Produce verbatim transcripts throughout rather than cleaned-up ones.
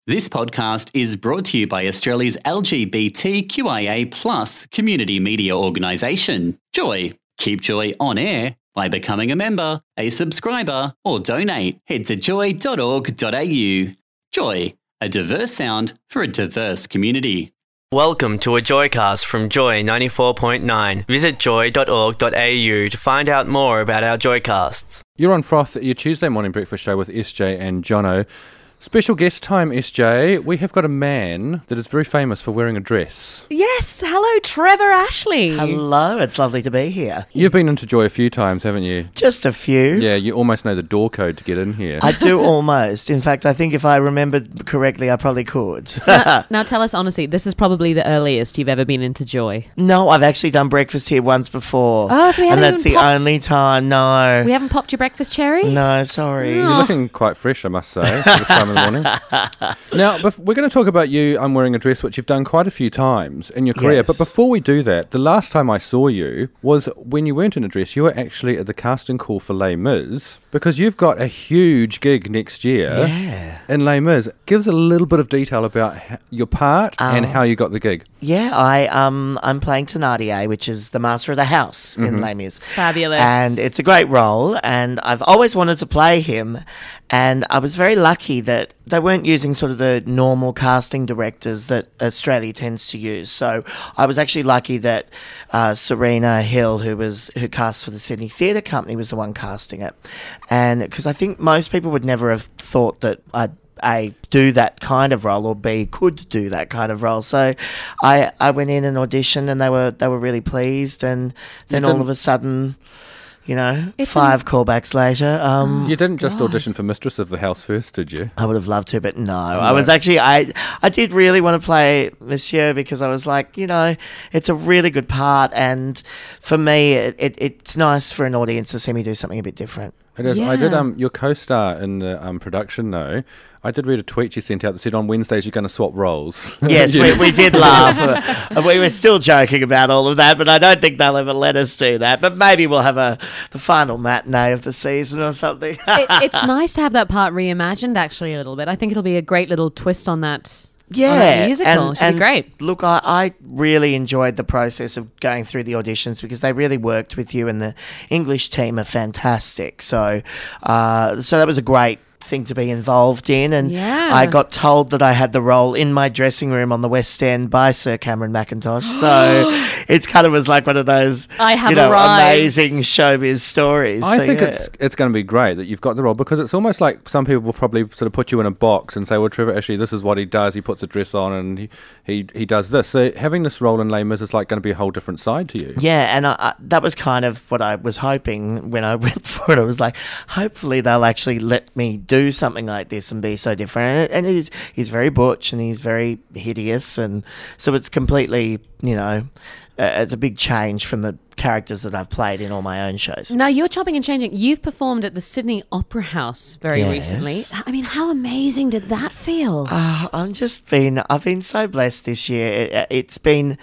This podcast is brought to you by Australia's L G B T Q I A plus community media organisation, Joy. Keep Joy on air by becoming a member, a subscriber, or donate. Head to joy dot org dot a u. Joy, a diverse sound for a diverse community. Welcome to a Joycast from Joy ninety-four point nine. Visit joy dot org dot a u to find out more about our Joycasts. You're on Froth, your Tuesday morning breakfast show with S J and Jono. Special guest time, S J. We have got a man that is very famous for wearing a dress. Yes. Hello, Trevor Ashley. Hello, it's lovely to be here. You've been into Joy a few times, haven't you? Just a few. Yeah, you almost know the door code to get in here. I do almost. In fact, I think if I remembered correctly, I probably could. now, now tell us honestly, this is probably the earliest you've ever been into Joy. No, I've actually done breakfast here once before. Oh, so we haven't And that's even the popped- only time, no. We haven't popped your breakfast cherry? No, sorry. Oh. You're looking quite fresh, I must say, for this time of the morning. Now, bef- we're going to talk about you I'm wearing a dress, which you've done quite a few times in your career. Yes. But before we do that, the last time I saw you was when you weren't in a dress. You were actually at the casting call for Les Mis, because you've got a huge gig next year Yeah. in Les Mis. Give us a little bit of detail about h- your part and Oh. how you got the gig. Yeah, I, um, I'm playing Thénardier, which is the master of the house in Les Mis. Fabulous. And it's a great role, and I've always wanted to play him, and I was very lucky that they weren't using sort of the normal casting directors that Australia tends to use. So I was actually lucky that uh, Serena Hill, who was who cast for the Sydney Theatre Company, was the one casting it. And because I think most people would never have thought that I'd A, do that kind of role, or B, could do that kind of role. So I I went in and auditioned, and they were they were really pleased, and then all didn't- of a sudden, you know, It's five callbacks later, um, You didn't just God. audition for Mistress of the House first, did you? I would have loved to, but no. I was actually, I I did really want to play Monsieur, because I was like, you know, it's a really good part, and for me, it, it it's nice for an audience to see me do something a bit different. It is. I did. Yeah. Um, your co-star in the um, production, though. I did read a tweet you sent out that said on Wednesdays you're going to swap roles. Yes, Yeah. we, we did laugh. Uh, we were still joking about all of that, but I don't think they'll ever let us do that. But maybe we'll have a the final matinee of the season or something. it, it's nice to have that part reimagined actually a little bit. I think it'll be a great little twist on that. Yeah, on that musical. Should be great. Look, I, I really enjoyed the process of going through the auditions, because they really worked with you, and the English team are fantastic. So, uh, so that was a great thing to be involved in, and Yeah. I got told that I had the role in my dressing room on the West End by Sir Cameron McIntosh. So it's kind of was like one of those, I have you know, arrived. amazing showbiz stories. I So, think yeah. it's it's going to be great that you've got the role, because it's almost like some people will probably sort of put you in a box and say, well, Trevor Ashley, this is what he does. He puts a dress on and he, he, he does this. So having this role in Les Mis is like going to be a whole different side to you. Yeah, and I, I, that was kind of what I was hoping when I went for it. I was like, hopefully they'll actually let me do something like this and be so different. And, and he's he's very butch, and he's very hideous, and so it's completely, you know, uh, it's a big change from the characters that I've played in all my own shows. Now you're chopping and changing. You've performed at the Sydney Opera House very Yes. recently. I mean, how amazing did that feel? Uh, I'm just been, I've been so blessed this year. It, it's been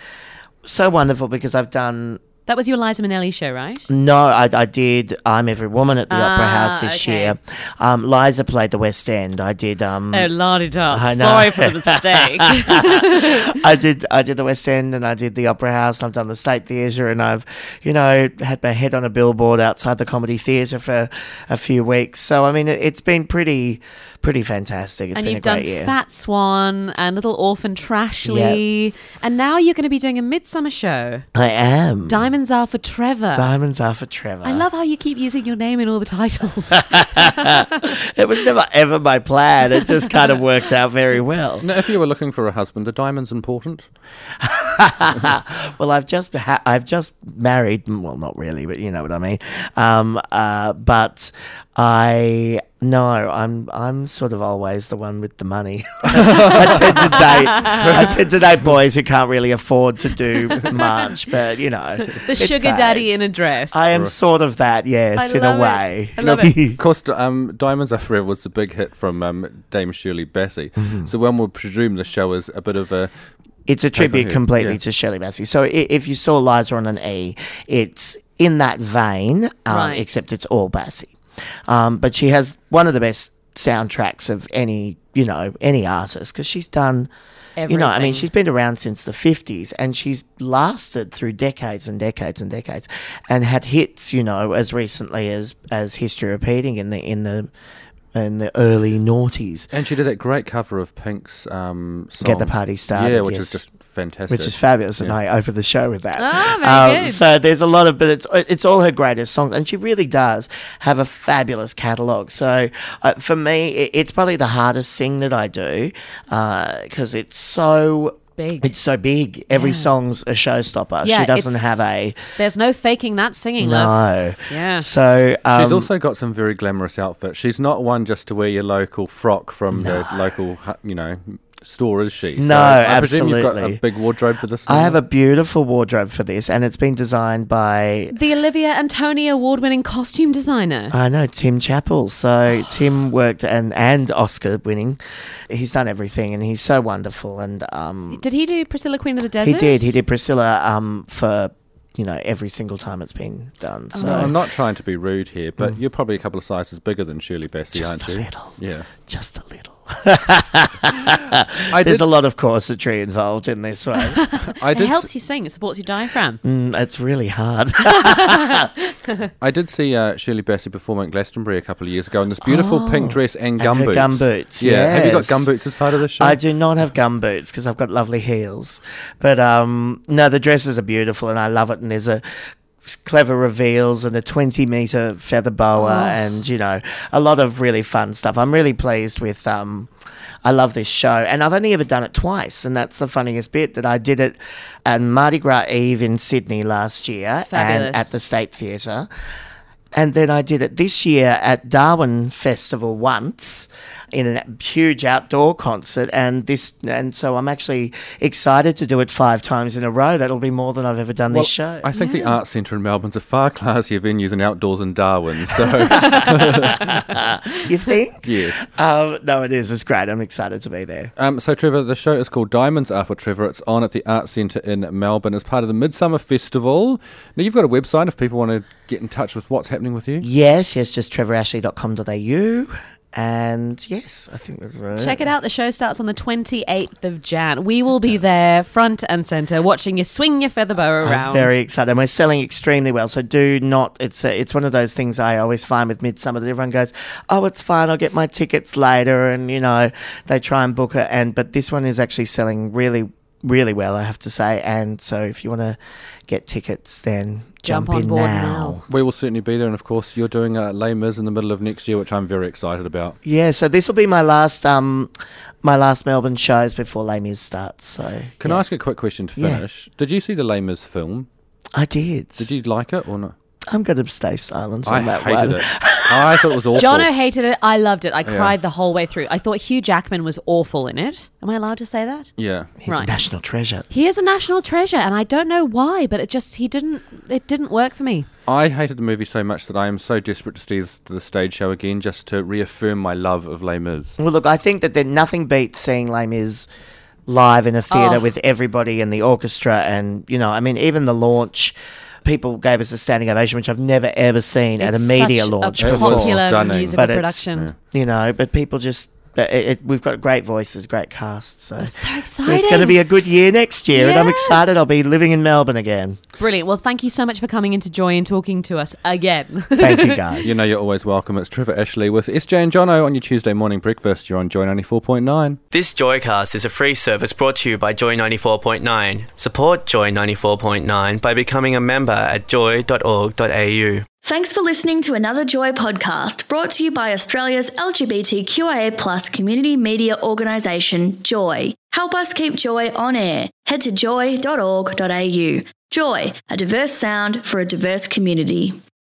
so wonderful, because I've done. That was your Liza Minnelli show, right? No, I, I did I'm Every Woman at the Opera Ah, House this okay. year. Um, Liza played the West End. I did. Um, Oh, la-di-da. I know. Sorry for the mistake. I did I did the West End, and I did the Opera House, and I've done the State Theatre, and I've, you know, had my head on a billboard outside the Comedy Theatre for a few weeks. So, I mean, it, it's been pretty pretty fantastic. It's and been you've a great done year. Fat Swan and Little Orphan Trashly. And now you're going to be doing a midsummer show. I am. Diamonds Are for Trevor. Diamonds Are for Trevor. I love how you keep using your name in all the titles. It was never ever my plan. It just kind of worked out very well. Now, if you were looking for a husband, are diamonds important? Well, I've just ha- I've just married. Well, not really, but you know what I mean. Um, uh, but I no, I'm I'm sort of always the one with the money. I tend to date I tend to date boys who can't really afford to do much, but you know, the it's sugar daddy great. in a dress. I am sort of that, yes, I in a love it. way. I love it. Of course, um, Diamonds Are Forever was a big hit from um, Dame Shirley Bassey. Mm-hmm. So one would presume the show is a bit of a... It's a Take on tribute her, completely yeah. to Shirley Bassey. So i- if you saw Liza on an E, it's in that vein, um, Right. except it's all Bassey. Um, but she has one of the best soundtracks of any, you know, any artist, because she's done, you know, I mean, Everything. she's been around since the fifties and she's lasted through decades and decades and decades and had hits, you know, as recently as, as History Repeating in the, in the, in the early noughties. And she did that great cover of Pink's um, song. Get the Party Started, Yeah, which yes. is just fantastic. Which is fabulous, and Yeah. I opened the show with that. Ah, very good. So there's a lot of, but it's it's all her greatest songs, and she really does have a fabulous catalogue. So uh, for me, it, it's probably the hardest thing that I do because it's so Big. It's so big. Every Yeah. song's a showstopper. Yeah, she doesn't it's- have a There's no faking that singing, love. no. Yeah. So um, She's also got some very glamorous outfits. She's not one just to wear your local frock from the local, hu- you know, store, is she? No, I presume you've got absolutely. a big wardrobe for this. I have one? a beautiful wardrobe for this, and it's been designed by The Olivia and Tony award-winning costume designer. I know Tim Chappell. So Tim worked and and Oscar winning. He's done everything, and he's so wonderful. And um, Did he do Priscilla, Queen of the he Desert? did. He did Priscilla um for you know every single time it's been done. So No, I'm not trying to be rude here, but you're probably a couple of sizes bigger than Shirley Bassey, Mm. Just aren't a you? little. Yeah. just a little. I There's did, a lot of corsetry involved in this one. I It did, helps you sing. It supports your diaphragm. mm, it's really hard. I did see uh, Shirley Bassey perform at Glastonbury a couple of years ago in this beautiful pink dress and and her gumboots. gumboots, Yeah. Have you got yes. gumboots as part of the show? I do not have gum boots because I've got lovely heels. But um, no, the dresses are beautiful and I love it. And there's a clever reveals and a twenty meter feather boa and, you know, a lot of really fun stuff. I'm really pleased with, um, I love this show. And I've only ever done it twice. And that's the funniest bit, that I did it at Mardi Gras Eve in Sydney last year Fabulous. and at the State Theatre. And then I did it this year at Darwin Festival once in a huge outdoor concert. And this, and so I'm actually excited to do it five times in a row. That'll be more than I've ever done Well, this show. I think the Arts Centre in Melbourne's a far classier venue than Outdoors in Darwin. So, You think? yes. Um, no, it is. It's great. I'm excited to be there. Um, so, Trevor, the show is called Diamonds Are for Trevor. It's on at the Arts Centre in Melbourne as part of the Midsummer Festival. Now, you've got a website if people want to get in touch with what's happening with you. Yes, yes, just trevor ashley dot com dot a u. And yes, I think that's right. Check it out. The show starts on the twenty-eighth of Jan. We will be there front and centre watching you swing your feather boa around. I'm very excited. And we're selling extremely well. So do not, it's a, it's one of those things I always find with Midsummer that everyone goes, oh, it's fine, I'll get my tickets later. And, you know, they try and book it. And, but this one is actually selling really, really well, I have to say. And so if you want to get tickets, then Jump jump, on in board now. now. We will certainly be there. And, of course, you're doing uh, Les Mis in the middle of next year, which I'm very excited about. Yeah, so this will be my last, um, my last Melbourne shows before Les Mis starts. So Can yeah. I ask a quick question to Yeah. finish? Did you see the Les Mis film? I did. Did you like it or not? I'm going to stay silent I on that hated one. it. I thought it was awful. Jono hated it. I loved it. I Yeah. cried the whole way through. I thought Hugh Jackman was awful in it. Am I allowed to say that? Yeah. He's Right. a national treasure. He is a national treasure, and I don't know why, but it just he didn't. It didn't work for me. I hated the movie so much that I am so desperate to see this, the stage show again just to reaffirm my love of Les Mis. Well, look, I think that there, nothing beats seeing Les Mis live in a theatre Oh. with everybody and the orchestra. And, you know, I mean, even the launch, people gave us a standing ovation, which I've never, ever seen at a It's media such launch a It was before. popular stunning. musical But it's- production. You know, but people just, it, it, we've got great voices, great casts. So, It's so so exciting. it's going to be a good year next year. And I'm Yeah. excited. I'll be living in Melbourne again. Brilliant. Well, thank you so much for coming into Joy and talking to us again. Thank you, guys. You know you're always welcome. It's Trevor Ashley with S J and Jono on your Tuesday morning breakfast. You're on Joy ninety-four point nine. This Joycast is a free service brought to you by Joy ninety-four point nine. Support Joy ninety-four point nine by becoming a member at joy dot org dot a u. Thanks for listening to another Joy podcast brought to you by Australia's L G B T Q I A plus community media organisation, Joy. Help us keep Joy on air. Head to joy dot org dot a u. Joy, a diverse sound for a diverse community.